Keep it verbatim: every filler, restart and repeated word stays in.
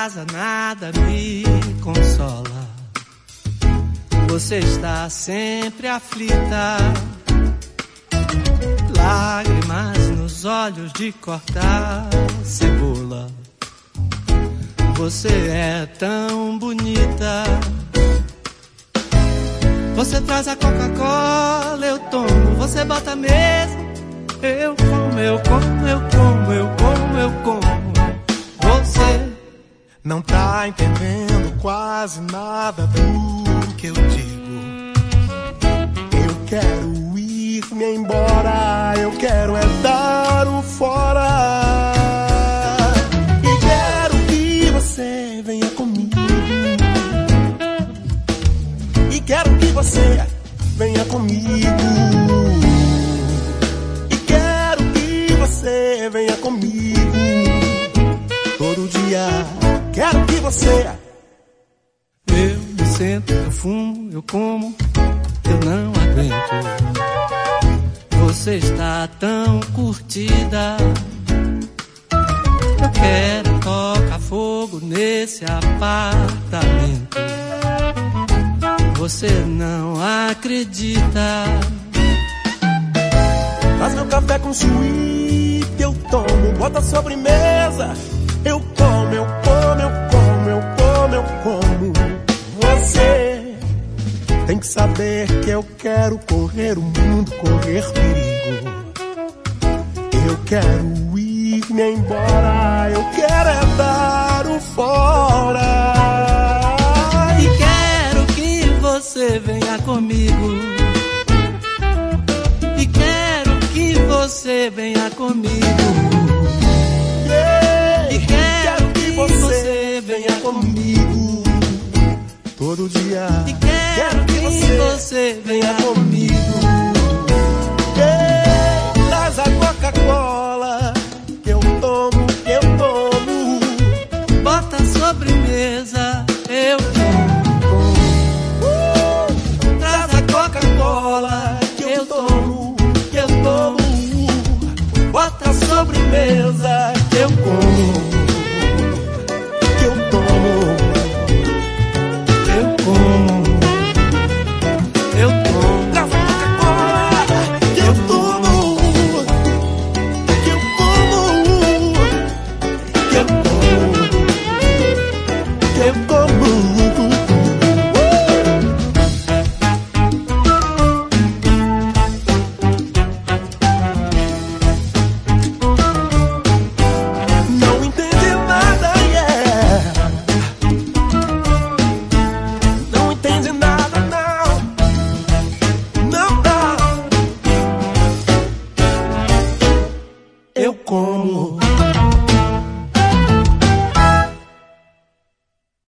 casa nada me consola. Você está sempre aflita, lágrimas nos olhos de cortar cebola. Você é tão bonita. Você traz a Coca-Cola, eu tomo. Você bota mesmo, eu como, eu como, eu como, eu como, eu como. Você não tá entendendo quase nada do que eu digo. Eu quero ir-me embora, eu quero é dar o fora. E quero que você venha comigo. E quero que você venha comigo. E quero que você venha comigo. Todo dia quero que você. Eu me sento, eu fumo, eu como, eu não aguento. Você está tão curtida. Eu quero tocar fogo nesse apartamento. Você não acredita. Traz meu café com suíte, eu tomo. Bota a sobremesa, eu como, eu como, eu como, eu como, eu como. Você tem que saber que eu quero correr o mundo, correr perigo. Eu quero ir-me embora, eu quero é dar o fora. E quero que você venha comigo. E quero que você venha comigo. Yeah. E quero que você venha comigo. Todo dia. E quero que você venha comigo. Yeah. Traz a Coca-Cola que eu tomo, que eu tomo. Bota a sobremesa, eu como. Uh. Traz a Coca-Cola que eu tomo, que eu tomo. Bota a sobremesa que eu como. Que eu tomo. Eu como. Eu tomo. Traz a Coca-Cola que eu tomo. Que eu como. Que eu como. Que eu como. Não entende nada, yeah. Não entende nada, não. Não, não. Eu como.